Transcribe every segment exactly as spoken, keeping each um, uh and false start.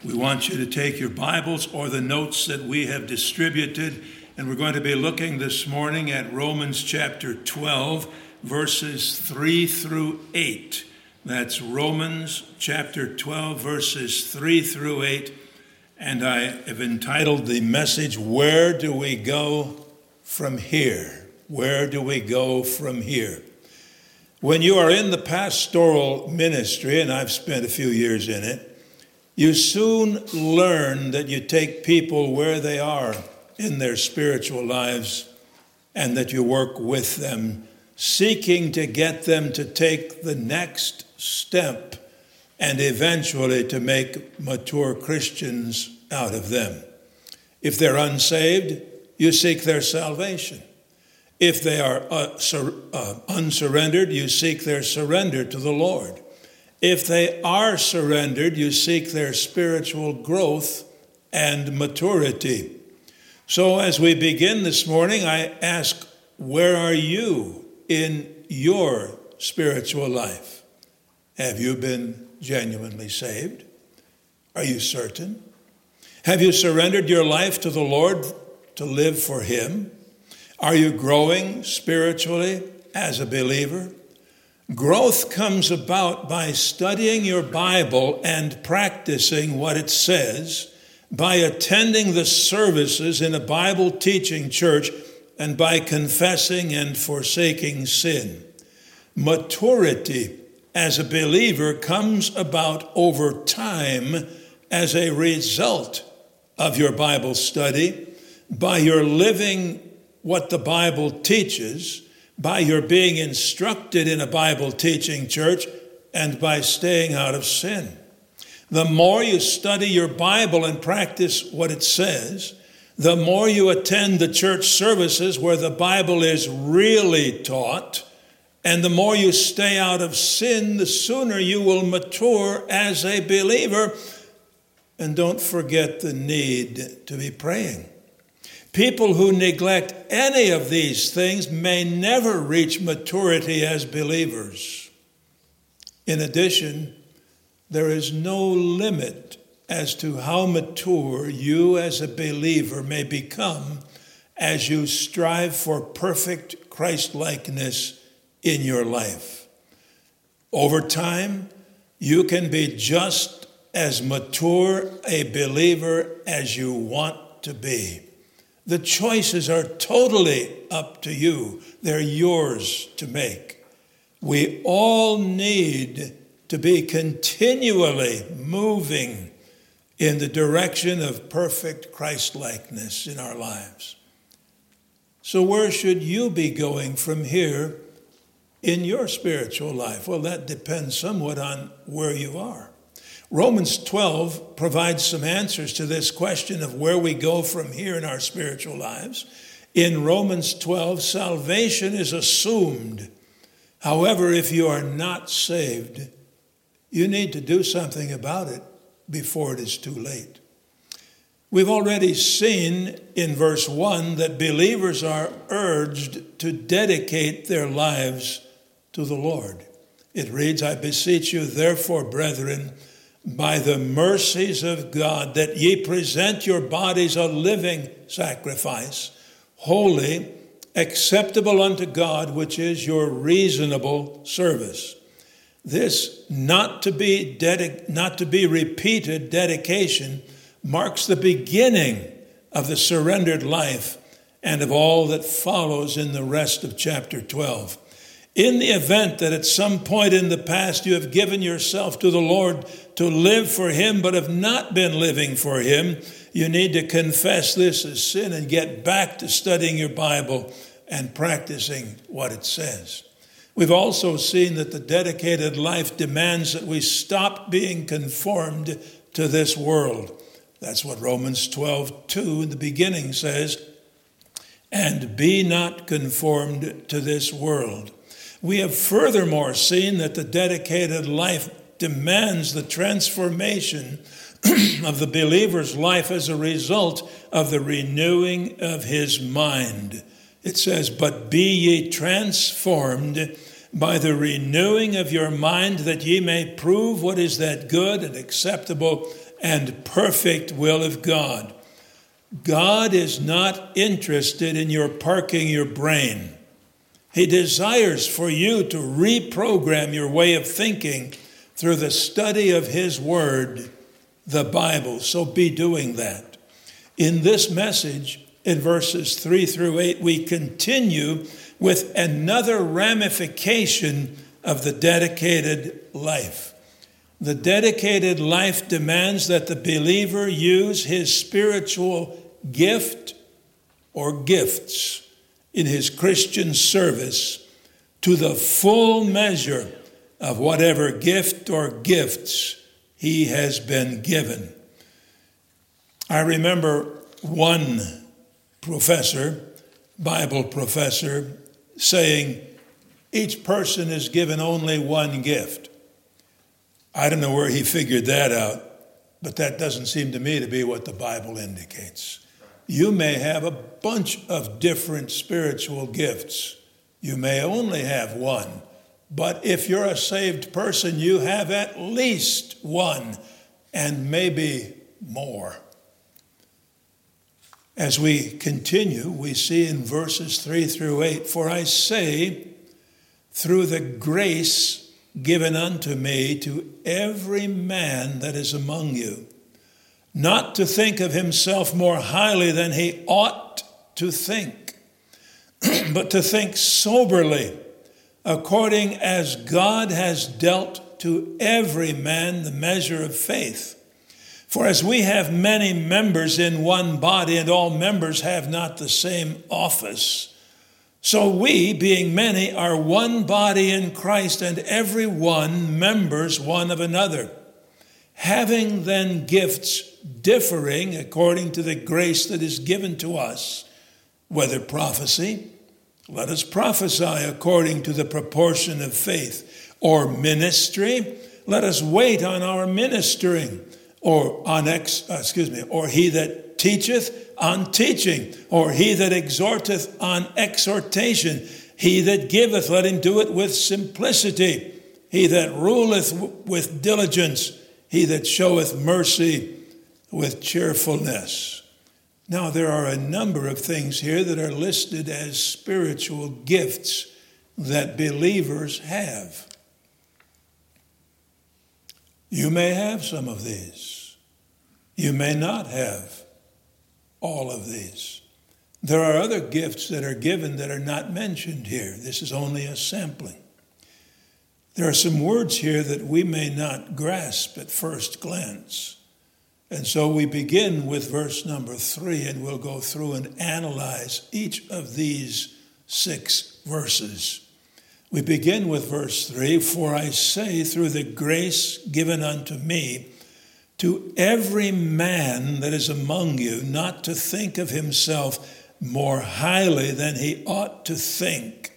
We want you to take your Bibles or the notes that we have distributed, and we're going to be looking this morning at Romans chapter twelve, verses three through eight. That's Romans chapter twelve, verses three through eight, and I have entitled the message, Where Do We Go From Here? Where do we go from here? When you are in the pastoral ministry, and I've spent a few years in it, you soon learn that you take people where they are in their spiritual lives and that you work with them, seeking to get them to take the next step and eventually to make mature Christians out of them. If they're unsaved, you seek their salvation. If they are uh, sur- uh, unsurrendered, you seek their surrender to the Lord. If they are surrendered, you seek their spiritual growth and maturity. So as we begin this morning, I ask, where are you in your spiritual life? Have you been genuinely saved? Are you certain? Have you surrendered your life to the Lord to live for Him? Are you growing spiritually as a believer? Growth comes about by studying your Bible and practicing what it says, by attending the services in a Bible teaching church, and by confessing and forsaking sin. Maturity as a believer comes about over time as a result of your Bible study, by your living what the Bible teaches, by your being instructed in a Bible teaching church, and by staying out of sin. The more you study your Bible and practice what it says, the more you attend the church services where the Bible is really taught, and the more you stay out of sin, the sooner you will mature as a believer. And don't forget the need to be praying. People who neglect any of these things may never reach maturity as believers. In addition, there is no limit as to how mature you as a believer may become as you strive for perfect Christ-likeness in your life. Over time, you can be just as mature a believer as you want to be. The choices are totally up to you. They're yours to make. We all need to be continually moving in the direction of perfect Christ-likeness in our lives. So where should you be going from here in your spiritual life? Well, that depends somewhat on where you are. Romans twelve provides some answers to this question of where we go from here in our spiritual lives. In Romans twelve, salvation is assumed. However, if you are not saved, you need to do something about it before it is too late. We've already seen in verse one that believers are urged to dedicate their lives to the Lord. It reads, I beseech you, therefore, brethren, by the mercies of God, that ye present your bodies a living sacrifice, holy, acceptable unto God, which is your reasonable service. This not to be dedi- not to be repeated dedication marks the beginning of the surrendered life and of all that follows in the rest of chapter twelve. In the event that at some point in the past you have given yourself to the Lord to live for Him, but have not been living for Him, you need to confess this as sin and get back to studying your Bible and practicing what it says. We've also seen that the dedicated life demands that we stop being conformed to this world. That's what Romans twelve two in the beginning says, and be not conformed to this world. We have furthermore seen that the dedicated life demands the transformation of the believer's life as a result of the renewing of his mind. It says, but be ye transformed by the renewing of your mind, that ye may prove what is that good and acceptable and perfect will of God. God is not interested in your parking your brain. He desires for you to reprogram your way of thinking through the study of his word, the Bible. So be doing that. In this message, in verses three through eight, we continue with another ramification of the dedicated life. The dedicated life demands that the believer use his spiritual gift or gifts in his Christian service to the full measure of whatever gift or gifts he has been given. I remember one professor, Bible professor, saying each person is given only one gift. I don't know where he figured that out, but that doesn't seem to me to be what the Bible indicates. You may have a bunch of different spiritual gifts. You may only have one. But if you're a saved person, you have at least one, and maybe more. As we continue, we see in verses three through eight, "For I say, through the grace given unto me, to every man that is among you, not to think of himself more highly than he ought to think, but to think soberly, according as God has dealt to every man the measure of faith. For as we have many members in one body, and all members have not the same office, so we, being many, are one body in Christ, and every one members one of another. Having then gifts differing according to the grace that is given to us, whether prophecy, let us prophesy according to the proportion of faith, or ministry, let us wait on our ministering, or on ex, uh, excuse me, or he that teacheth on teaching, or he that exhorteth on exhortation, he that giveth, let him do it with simplicity, he that ruleth w- with diligence, he that showeth mercy with cheerfulness." Now, there are a number of things here that are listed as spiritual gifts that believers have. You may have some of these. You may not have all of these. There are other gifts that are given that are not mentioned here. This is only a sampling. There are some words here that we may not grasp at first glance. And so we begin with verse number three, and we'll go through and analyze each of these six verses. We begin with verse three, "For I say, through the grace given unto me, to every man that is among you, not to think of himself more highly than he ought to think,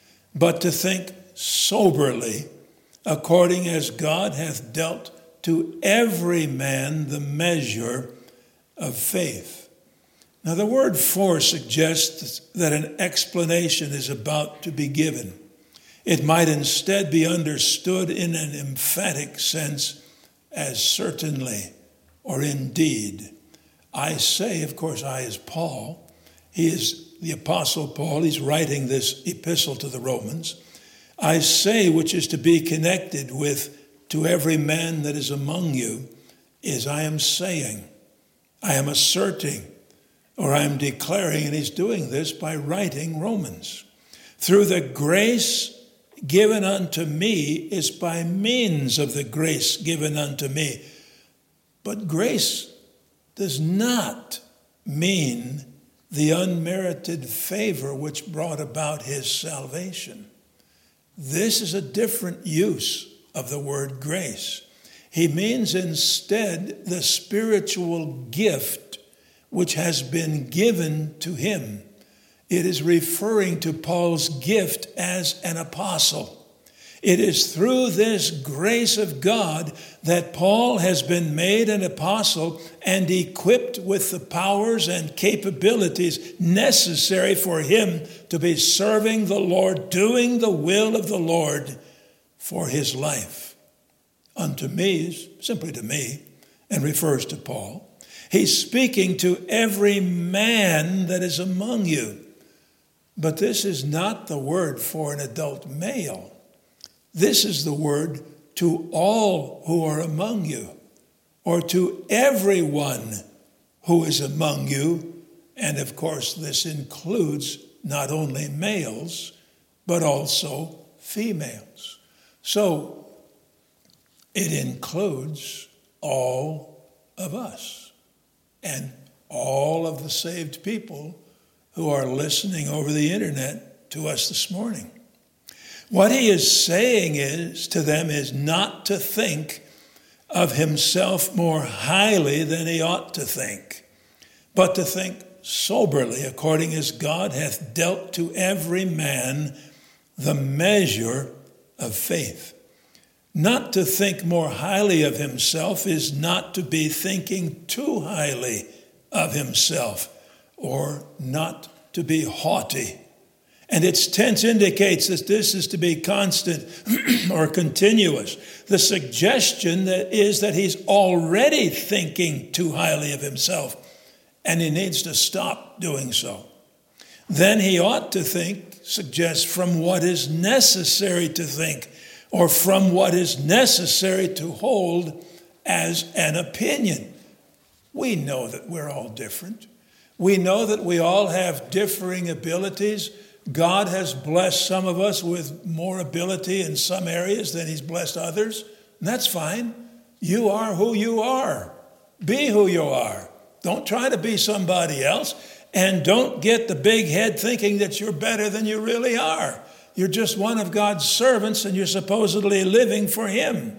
but to think soberly, according as God hath dealt to every man the measure of faith." Now, the word "for" suggests that an explanation is about to be given. It might instead be understood in an emphatic sense as certainly or indeed. I say, of course, I is Paul. He is the Apostle Paul. He's writing this epistle to the Romans. I say, which is to be connected with "to every man that is among you," is I am saying, I am asserting, or I am declaring, and he's doing this by writing Romans. Through the grace given unto me is by means of the grace given unto me. But grace does not mean the unmerited favor which brought about his salvation. This is a different use of the word grace. He means instead the spiritual gift which has been given to him. It is referring to Paul's gift as an apostle. It is through this grace of God that Paul has been made an apostle and equipped with the powers and capabilities necessary for him to be serving the Lord, doing the will of the Lord for his life. Unto me, simply to me, and refers to Paul. He's speaking to every man that is among you. But this is not the word for an adult male. This is the word to all who are among you, or to everyone who is among you. And of course, this includes not only males, but also females. So it includes all of us and all of the saved people who are listening over the internet to us this morning. What he is saying is to them is not to think of himself more highly than he ought to think, but to think soberly, according as God hath dealt to every man the measure of faith. Not to think more highly of himself is not to be thinking too highly of himself, or not to be haughty. And its tense indicates that this is to be constant or continuous. The suggestion that is that he's already thinking too highly of himself, and he needs to stop doing so. Then he ought to think, suggests, from what is necessary to think, or from what is necessary to hold as an opinion. We know that we're all different. We know that we all have differing abilities. God has blessed some of us with more ability in some areas than he's blessed others. And that's fine. You are who you are. Be who you are. Don't try to be somebody else. And don't get the big head thinking that you're better than you really are. You're just one of God's servants, and you're supposedly living for him.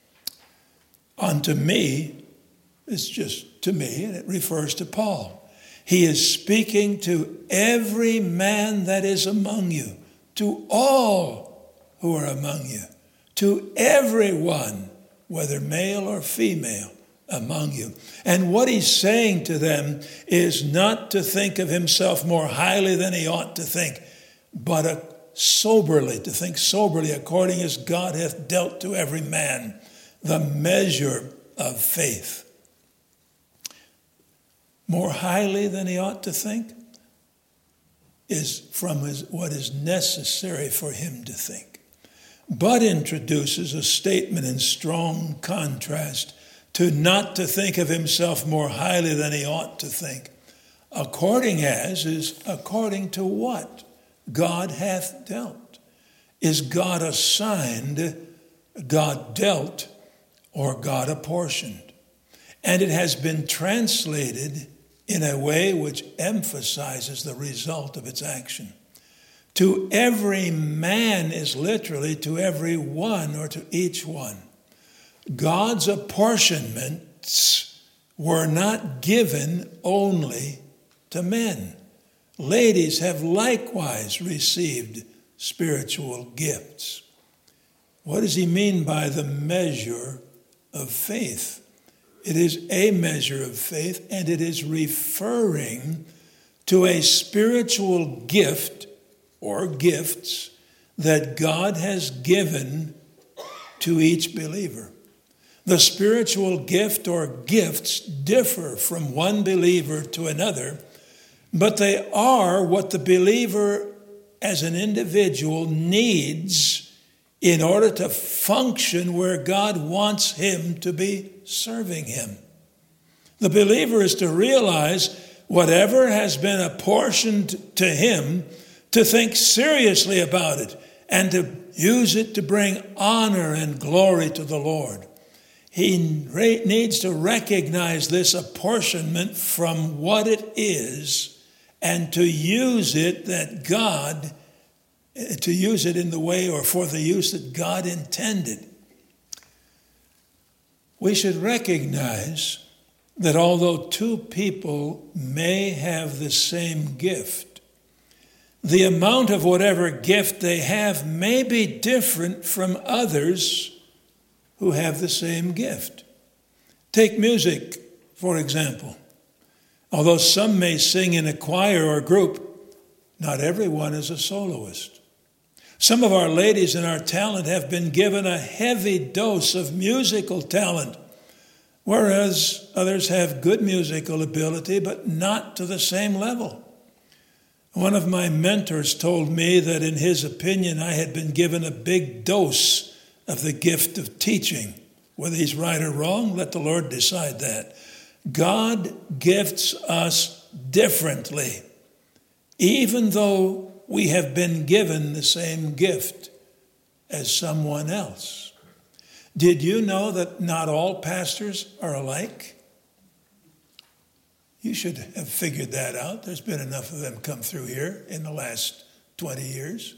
Unto me, it's just to me, and it refers to Paul. He is speaking to every man that is among you, to all who are among you, to everyone, whether male or female, among you. And what he's saying to them is not to think of himself more highly than he ought to think, but a soberly, to think soberly, according as God hath dealt to every man the measure of faith. More highly than he ought to think is from his, what is necessary for him to think. But introduces a statement in strong contrast to not to think of himself more highly than he ought to think. According as is according to what God hath dealt. Is God assigned, God dealt, or God apportioned? And it has been translated in a way which emphasizes the result of its action. To every man is literally to every one, or to each one. God's apportionments were not given only to men. Ladies have likewise received spiritual gifts. What does he mean by the measure of faith? It is a measure of faith, and it is referring to a spiritual gift or gifts that God has given to each believer. The spiritual gift or gifts differ from one believer to another, but they are what the believer as an individual needs in order to function where God wants him to be serving him. The believer is to realize whatever has been apportioned to him, to think seriously about it and to use it to bring honor and glory to the Lord. He re- needs to recognize this apportionment from what it is and to use it that God, to use it in the way or for the use that God intended. We should recognize that although two people may have the same gift, the amount of whatever gift they have may be different from others who have the same gift. Take music, for example. Although some may sing in a choir or group, not everyone is a soloist. Some of our ladies in our talent have been given a heavy dose of musical talent, whereas others have good musical ability, but not to the same level. One of my mentors told me that in his opinion, I had been given a big dose of the gift of teaching. Whether he's right or wrong, let the Lord decide that. God gifts us differently, even though we have been given the same gift as someone else. Did you know that not all pastors are alike? You should have figured that out. There's been enough of them come through here in the last twenty years.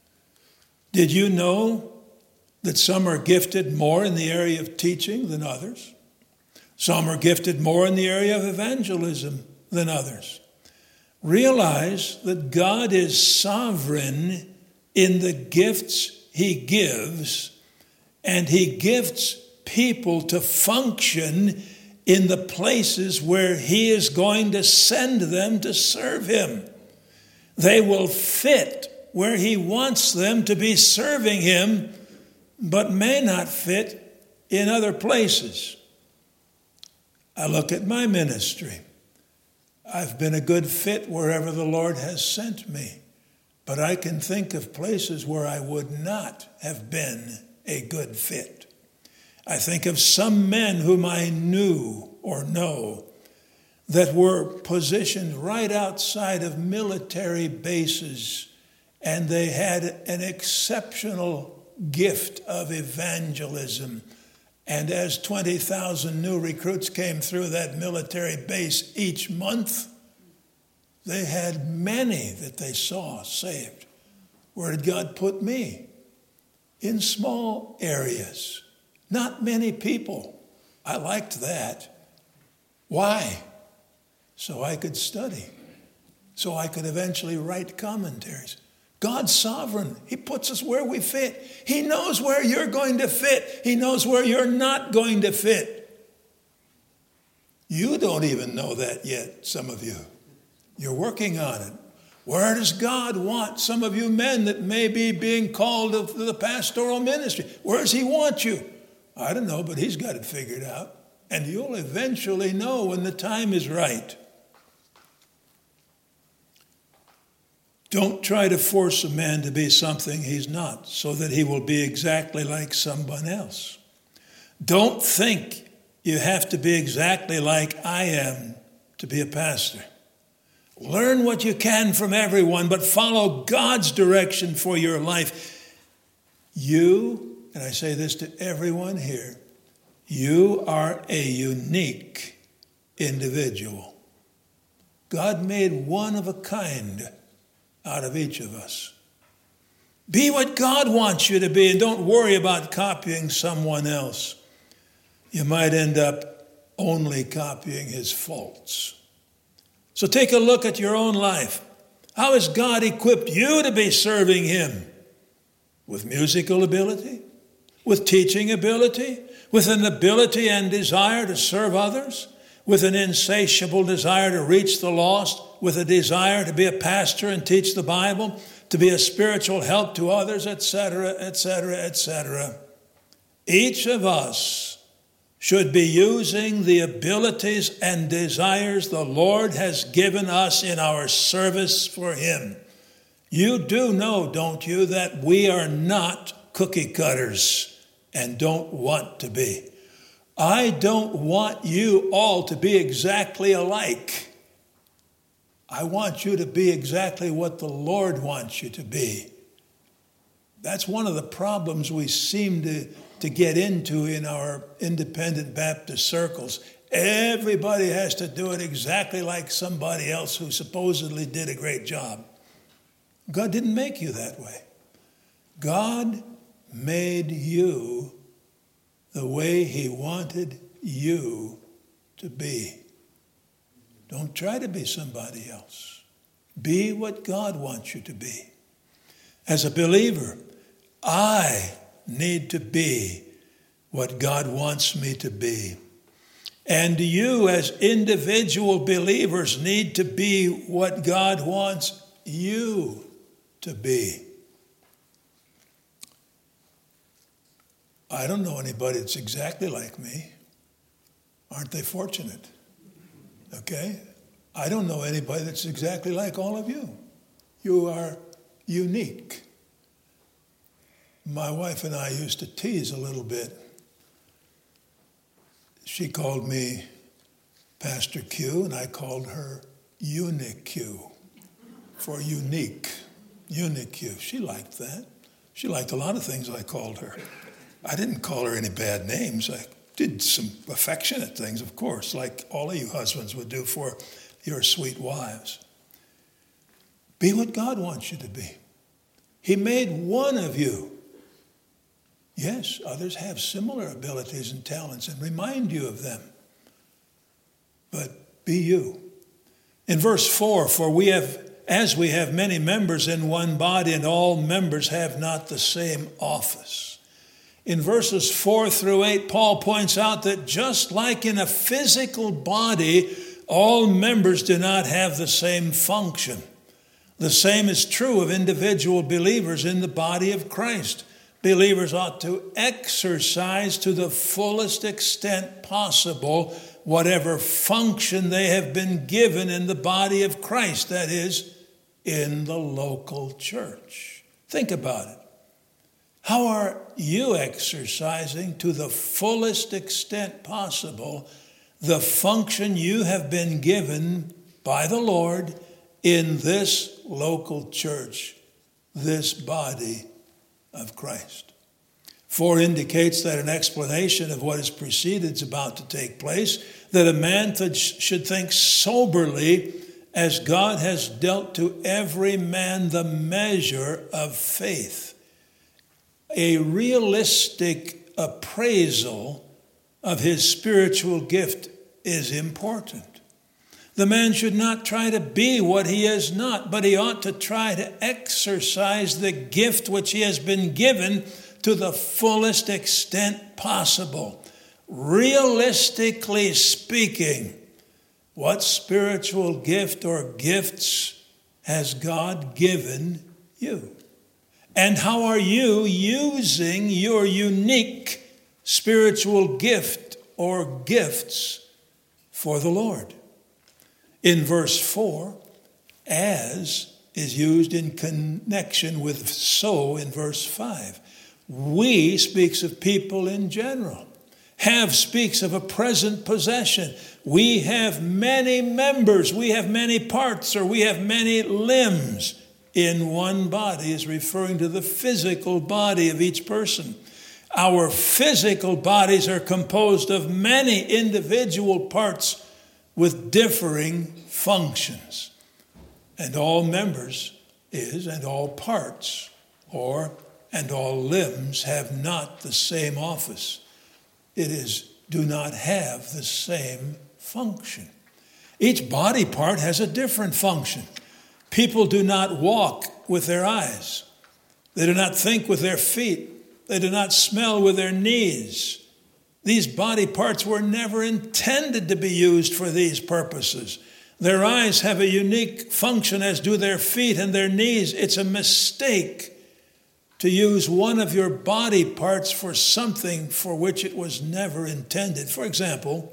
Did you know that some are gifted more in the area of teaching than others? Some are gifted more in the area of evangelism than others. Realize that God is sovereign in the gifts he gives, and he gifts people to function in the places where he is going to send them to serve him. They will fit where he wants them to be serving him, but may not fit in other places. I look at my ministry. I've been a good fit wherever the Lord has sent me, but I can think of places where I would not have been a good fit. I think of some men whom I knew or know that were positioned right outside of military bases, and they had an exceptional gift of evangelism. And as twenty thousand new recruits came through that military base each month, they had many that they saw saved. Where did God put me? In small areas. Not many people. I liked that. Why? So I could study. So I could eventually write commentaries. God's sovereign. He puts us where we fit. He knows where you're going to fit. He knows where you're not going to fit. You don't even know that yet, some of you. You're working on it. Where does God want some of you men that may be being called to the pastoral ministry? Where does he want you? I don't know, but he's got it figured out. And you'll eventually know when the time is right. Don't try to force a man to be something he's not, so that he will be exactly like someone else. Don't think you have to be exactly like I am to be a pastor. Learn what you can from everyone, but follow God's direction for your life. You, and I say this to everyone here, you are a unique individual. God made one of a kind out of each of us. Be what God wants you to be, and don't worry about copying someone else. You might end up only copying his faults. So take a look at your own life. How has God equipped you to be serving him? With musical ability? With teaching ability? With an ability and desire to serve others? With an insatiable desire to reach the lost? With a desire to be a pastor and teach the Bible? To be a spiritual help to others, et cetera, et cetera, et cetera. Each of us should be using the abilities and desires the Lord has given us in our service for him. You do know, don't you, that we are not cookie cutters and don't want to be. I don't want you all to be exactly alike. I want you to be exactly what the Lord wants you to be. That's one of the problems we seem to, to get into in our independent Baptist circles. Everybody has to do it exactly like somebody else who supposedly did a great job. God didn't make you that way. God made you the way he wanted you to be. Don't try to be somebody else. Be what God wants you to be. As a believer, I need to be what God wants me to be. And you, as individual believers, need to be what God wants you to be. I don't know anybody that's exactly like me. Aren't they fortunate? Okay? I don't know anybody that's exactly like all of you. You are unique. My wife and I used to tease a little bit. She called me Pastor Q, and I called her Unique Q for unique. Unique Q. She liked that. She liked a lot of things I called her. I didn't call her any bad names. I did some affectionate things, of course, like all of you husbands would do for your sweet wives. Be what God wants you to be. He made one of you. Yes, others have similar abilities and talents and remind you of them. But be you. In verse four, for we have, as we have many members in one body, and all members have not the same office. In verses four through eight, Paul points out that just like in a physical body, all members do not have the same function. The same is true of individual believers in the body of Christ. Believers ought to exercise to the fullest extent possible whatever function they have been given in the body of Christ, that is, in the local church. Think about it. How are you exercising to the fullest extent possible the function you have been given by the Lord in this local church, this body of Christ? For indicates that an explanation of what is preceded is about to take place, that a man th- should think soberly as God has dealt to every man the measure of faith. A realistic appraisal of his spiritual gift is important. The man should not try to be what he is not, but he ought to try to exercise the gift which he has been given to the fullest extent possible. Realistically speaking, what spiritual gift or gifts has God given you? And how are you using your unique spiritual gift or gifts for the Lord? In verse four, as is used in connection with so in verse five. We speaks of people in general. Have speaks of a present possession. We have many members, we have many parts, or we have many limbs in one body, is referring to the physical body of each person. Our physical bodies are composed of many individual parts with differing functions. And all members is, and all parts, or and all limbs have not the same office. It is, do not have the same function. Each body part has a different function. People do not walk with their eyes. They do not think with their feet. They do not smell with their knees. These body parts were never intended to be used for these purposes. Their eyes have a unique function, as do their feet and their knees. It's a mistake to use one of your body parts for something for which it was never intended. For example,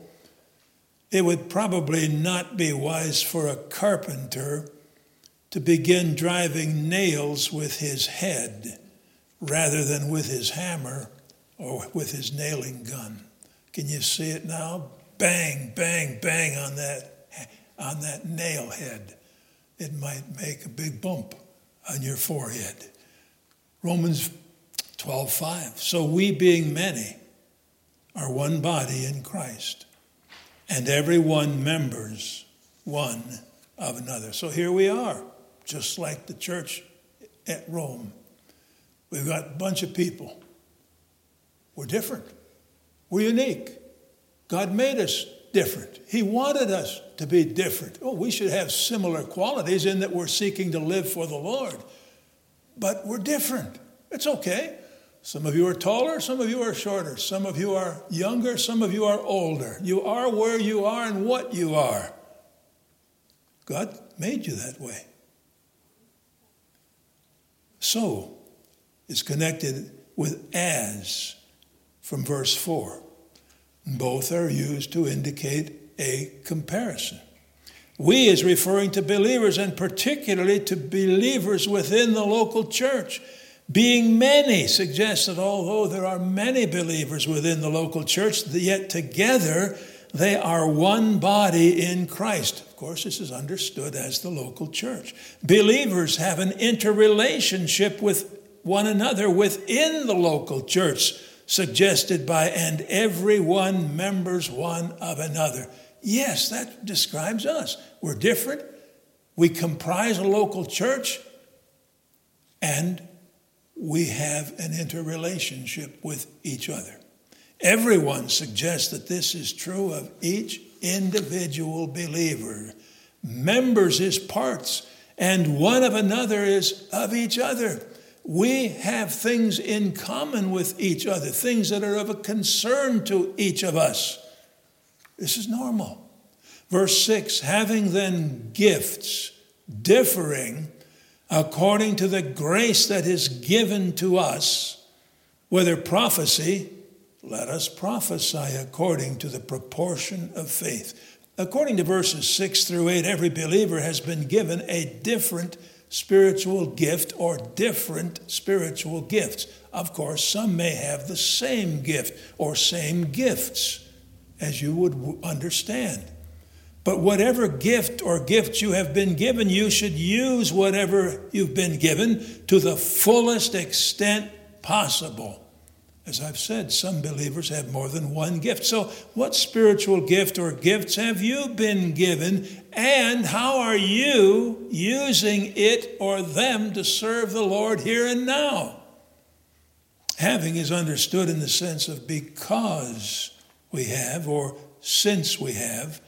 it would probably not be wise for a carpenter to begin driving nails with his head rather than with his hammer or with his nailing gun. Can you see it now? Bang, bang, bang on that, on that nail head. It might make a big bump on your forehead. Romans twelve five. So we, being many, are one body in Christ, and every one members one of another. So here we are, just like the church at Rome. We've got a bunch of people. We're different. We're unique. God made us different. He wanted us to be different. Oh, we should have similar qualities in that we're seeking to live for the Lord. But we're different. It's okay. Some of you are taller, some of you are shorter. Some of you are younger, some of you are older. You are where you are and what you are. God made you that way. So is connected with as from verse four. Both are used to indicate a comparison. We is referring to believers, and particularly to believers within the local church. Being many suggests that although there are many believers within the local church, yet together they are one body in Christ. Of course, this is understood as the local church. Believers have an interrelationship with one another within the local church, suggested by, and every one members one of another. Yes, that describes us. We're different. We comprise a local church, and we have an interrelationship with each other. Everyone suggests that this is true of each individual believer. Members is parts, and one of another is of each other. We have things in common with each other, things that are of a concern to each of us. This is normal. Verse six, having then gifts differing according to the grace that is given to us, whether prophecy, let us prophesy according to the proportion of faith. According to verses six through eight, every believer has been given a different spiritual gift or different spiritual gifts. Of course, some may have the same gift or same gifts, as you would understand. But whatever gift or gifts you have been given, you should use whatever you've been given to the fullest extent possible. As I've said, some believers have more than one gift. So what spiritual gift or gifts have you been given, and how are you using it or them to serve the Lord here and now? Having is understood in the sense of because we have, or since we have,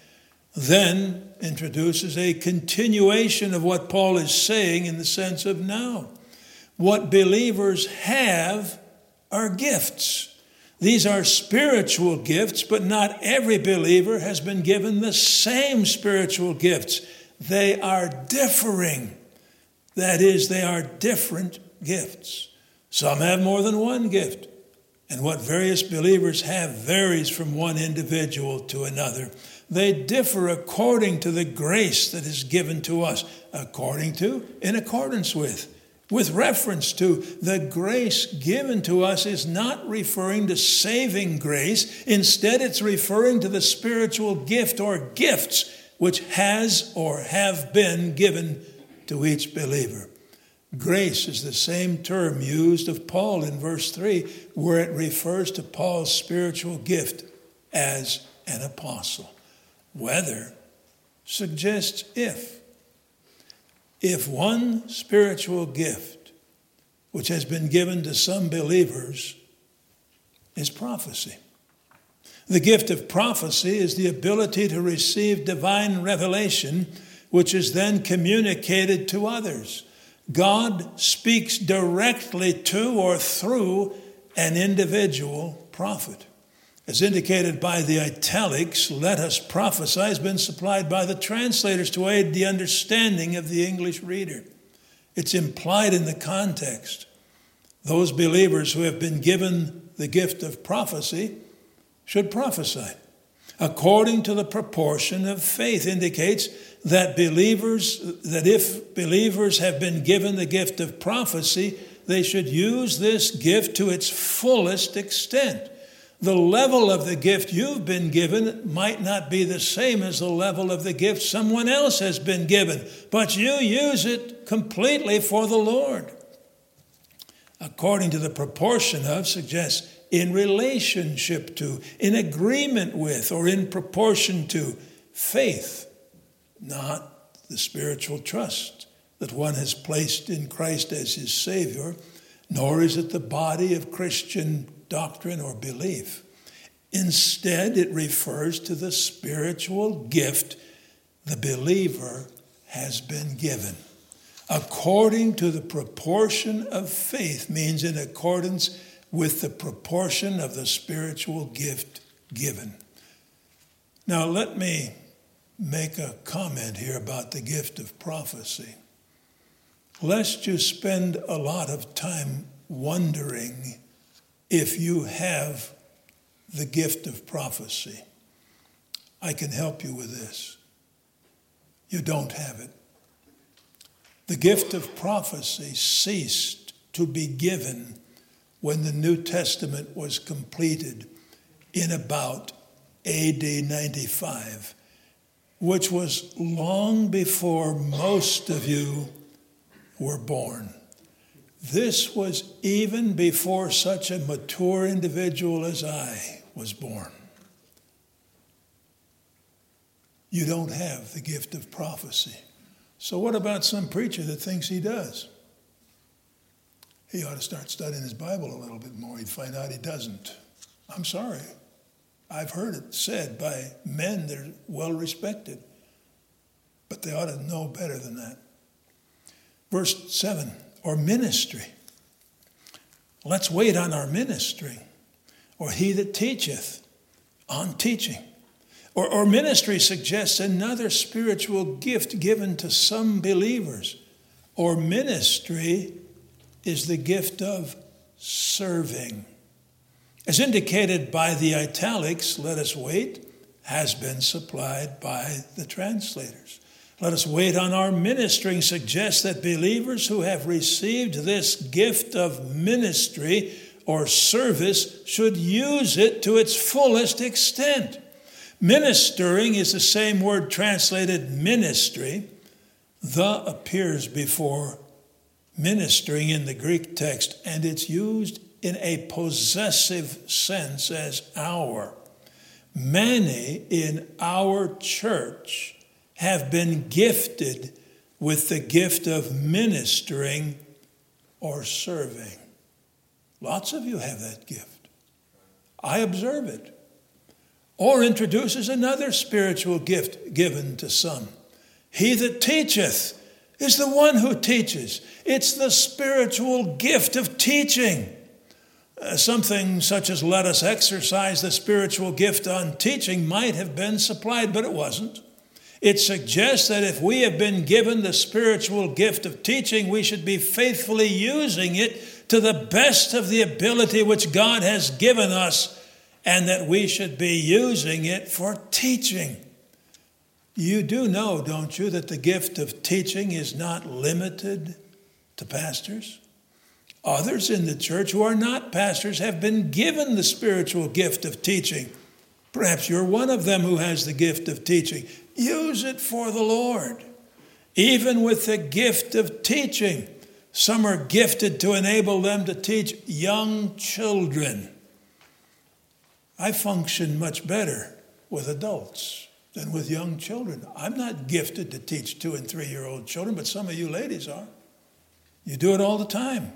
then introduces a continuation of what Paul is saying in the sense of now. What believers have are gifts. These are spiritual gifts, but not every believer has been given the same spiritual gifts. They are differing. That is, they are different gifts. Some have more than one gift, and what various believers have varies from one individual to another. They differ according to the grace that is given to us, according to, in accordance with. With reference to, the grace given to us is not referring to saving grace. Instead, it's referring to the spiritual gift or gifts which has or have been given to each believer. Grace is the same term used of Paul in verse three, where it refers to Paul's spiritual gift as an apostle. Whether suggests if. If one spiritual gift which has been given to some believers is prophecy. The gift of prophecy is the ability to receive divine revelation, which is then communicated to others. God speaks directly to or through an individual prophet. As indicated by the italics, let us prophesy has been supplied by the translators to aid the understanding of the English reader. It's implied in the context. Those believers who have been given the gift of prophecy should prophesy. According to the proportion of faith indicates that believers, that if believers have been given the gift of prophecy, they should use this gift to its fullest extent. The level of the gift you've been given might not be the same as the level of the gift someone else has been given, but you use it completely for the Lord. According to the proportion of suggests in relationship to, in agreement with, or in proportion to faith, not the spiritual trust that one has placed in Christ as his Savior, nor is it the body of Christian doctrine or belief. Instead, it refers to the spiritual gift the believer has been given. According to the proportion of faith means in accordance with the proportion of the spiritual gift given. Now, let me make a comment here about the gift of prophecy. Lest you spend a lot of time wondering if you have the gift of prophecy. I can help you with this. You don't have it. The gift of prophecy ceased to be given when the New Testament was completed in about A D ninety-five, which was long before most of you were born. This was even before such a mature individual as I was born. You don't have the gift of prophecy. So what about some preacher that thinks he does? He ought to start studying his Bible a little bit more. He'd find out he doesn't. I'm sorry. I've heard it said by men that are well respected, but they ought to know better than that. Verse seven, or ministry. Let's wait on our ministry. Or he that teacheth, on teaching. Or, or ministry suggests another spiritual gift given to some believers. Or ministry is the gift of serving. As indicated by the italics, let us wait, has been supplied by the translators. Let us wait on our ministering suggests that believers who have received this gift of ministry or service should use it to its fullest extent. Ministering is the same word translated ministry. The appears before ministering in the Greek text, and it's used in a possessive sense as our. Many in our church have been gifted with the gift of ministering or serving. Lots of you have that gift. I observe it. Or introduces another spiritual gift given to some. He that teacheth is the one who teaches. It's the spiritual gift of teaching. Uh, something such as let us exercise the spiritual gift on teaching might have been supplied, but it wasn't. It suggests that if we have been given the spiritual gift of teaching, we should be faithfully using it to the best of the ability which God has given us, and that we should be using it for teaching. You do know, don't you, that the gift of teaching is not limited to pastors? Others in the church who are not pastors have been given the spiritual gift of teaching. Perhaps you're one of them who has the gift of teaching. Use it for the Lord. Even with the gift of teaching, some are gifted to enable them to teach young children. I function much better with adults than with young children. I'm not gifted to teach two and three-year-old children, but some of you ladies are. You do it all the time.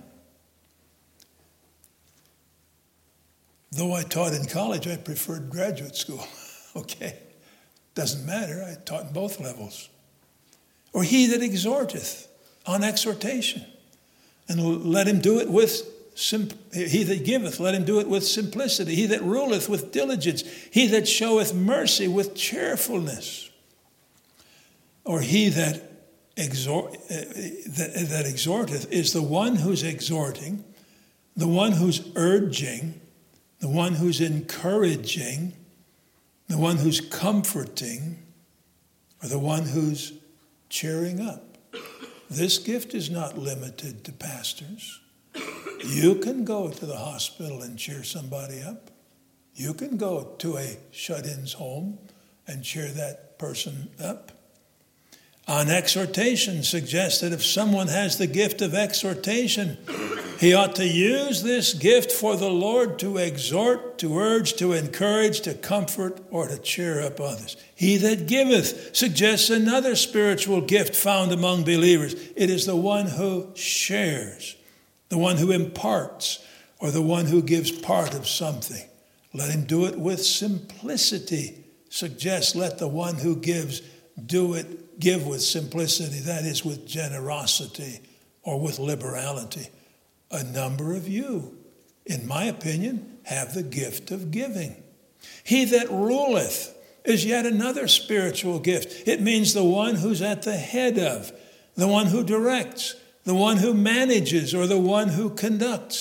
Though I taught in college, I preferred graduate school. Okay, doesn't matter. I taught in both levels. Or he that exhorteth on exhortation, and let him do it with Simp- he that giveth, let him do it with simplicity. He that ruleth with diligence. He that showeth mercy with cheerfulness. Or he that, exhort, uh, that, that exhorteth is the one who's exhorting, the one who's urging, the one who's encouraging, the one who's comforting, or the one who's cheering up. This gift is not limited to pastors. You can go to the hospital and cheer somebody up. You can go to a shut-in's home and cheer that person up. On exhortation suggests that if someone has the gift of exhortation, he ought to use this gift for the Lord to exhort, to urge, to encourage, to comfort, or to cheer up others. He that giveth suggests another spiritual gift found among believers. It is the one who shares, the one who imparts, or the one who gives part of something. Let him do it with simplicity. Suggests let the one who gives do it, give with simplicity, that is with generosity or with liberality. A number of you, in my opinion, have the gift of giving. He that ruleth is yet another spiritual gift. It means the one who's at the head of, the one who directs, the one who manages, or the one who conducts.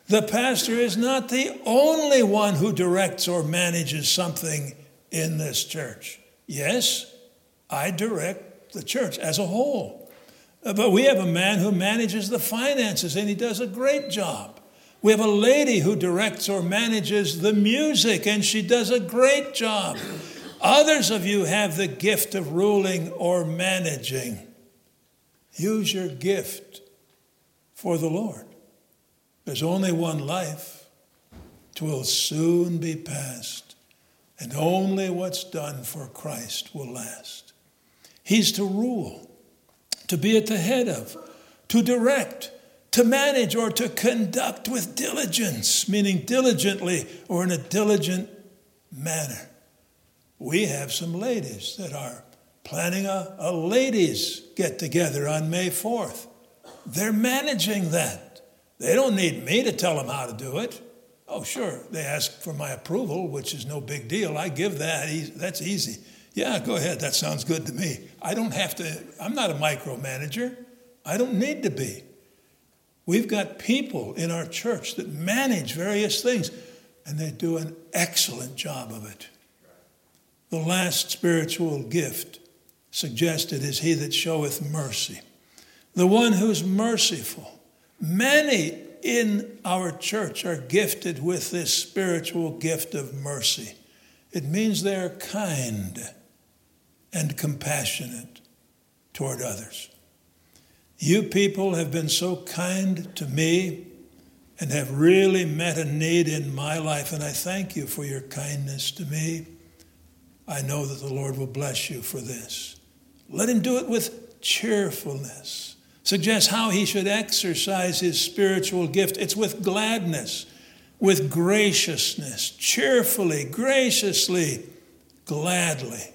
The pastor is not the only one who directs or manages something in this church. Yes, I direct the church as a whole. But we have a man who manages the finances, and he does a great job. We have a lady who directs or manages the music, and she does a great job. Others of you have the gift of ruling or managing. Use your gift for the Lord. There's only one life. It will soon be past, and only what's done for Christ will last. He's to rule, to be at the head of, to direct, to manage, or to conduct with diligence, meaning diligently or in a diligent manner. We have some ladies that are planning a, a ladies get-together on May fourth. They're managing that. They don't need me to tell them how to do it. Oh, sure, they ask for my approval, which is no big deal. I give that. That's easy. Yeah, go ahead. That sounds good to me. I don't have to. I'm not a micromanager. I don't need to be. We've got people in our church that manage various things, and they do an excellent job of it. The last spiritual gift suggested is he that showeth mercy. The one who's merciful. Many in our church are gifted with this spiritual gift of mercy. It means they're kind and compassionate toward others. You people have been so kind to me and have really met a need in my life, and I thank you for your kindness to me. I know that the Lord will bless you for this. Let him do it with cheerfulness. Suggest how he should exercise his spiritual gift. It's with gladness, with graciousness, cheerfully, graciously, gladly.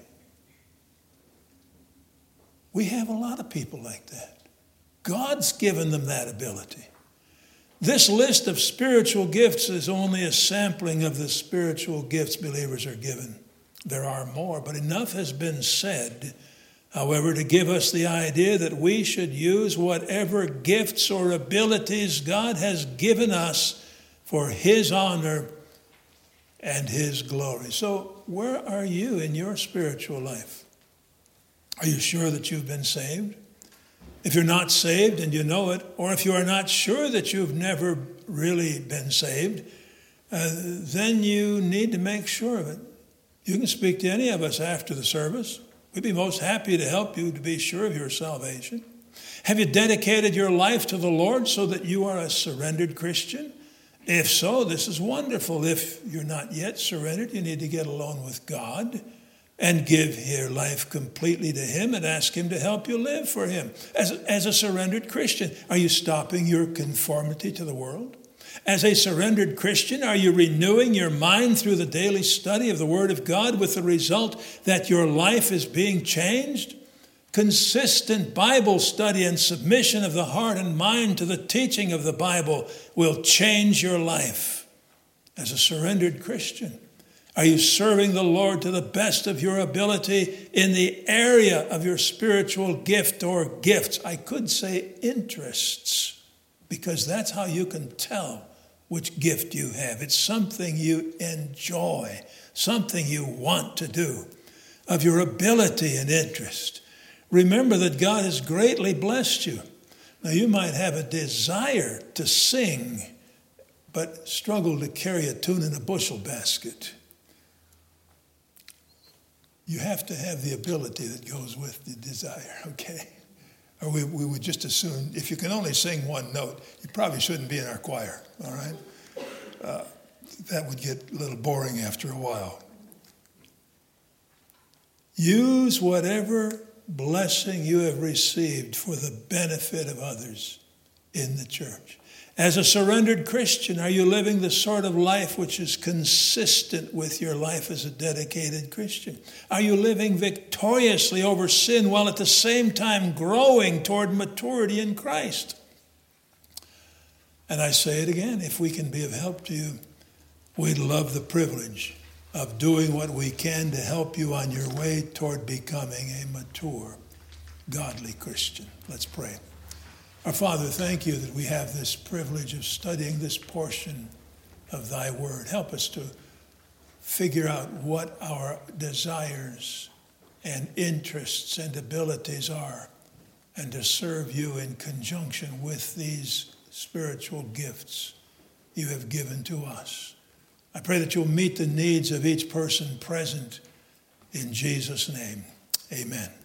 We have a lot of people like that. God's given them that ability. This list of spiritual gifts is only a sampling of the spiritual gifts believers are given. There are more, but enough has been said, however, to give us the idea that we should use whatever gifts or abilities God has given us for his honor and his glory. So where are you in your spiritual life? Are you sure that you've been saved? If you're not saved and you know it, or if you are not sure that you've never really been saved, uh, then you need to make sure of it. You can speak to any of us after the service. We'd be most happy to help you to be sure of your salvation. Have you dedicated your life to the Lord so that you are a surrendered Christian? If so, this is wonderful. If you're not yet surrendered, you need to get alone with God and give your life completely to him and ask him to help you live for him. As, as a surrendered Christian, are you stopping your conformity to the world? As a surrendered Christian, are you renewing your mind through the daily study of the Word of God with the result that your life is being changed? Consistent Bible study and submission of the heart and mind to the teaching of the Bible will change your life. As a surrendered Christian, are you serving the Lord to the best of your ability in the area of your spiritual gift or gifts? I could say interests, because that's how you can tell which gift you have. It's something you enjoy, something you want to do, of your ability and interest. Remember that God has greatly blessed you. Now, you might have a desire to sing, but struggle to carry a tune in a bushel basket. You have to have the ability that goes with the desire, okay? Or we, we would just assume, if you can only sing one note, you probably shouldn't be in our choir, all right? Uh, that would get a little boring after a while. Use whatever blessing you have received for the benefit of others in the church. As a surrendered Christian, are you living the sort of life which is consistent with your life as a dedicated Christian? Are you living victoriously over sin while at the same time growing toward maturity in Christ? And I say it again, if we can be of help to you, we'd love the privilege of doing what we can to help you on your way toward becoming a mature, godly Christian. Let's pray. Our Father, thank you that we have this privilege of studying this portion of thy word. Help us to figure out what our desires and interests and abilities are, and to serve you in conjunction with these spiritual gifts you have given to us. I pray that you'll meet the needs of each person present in Jesus' name. Amen.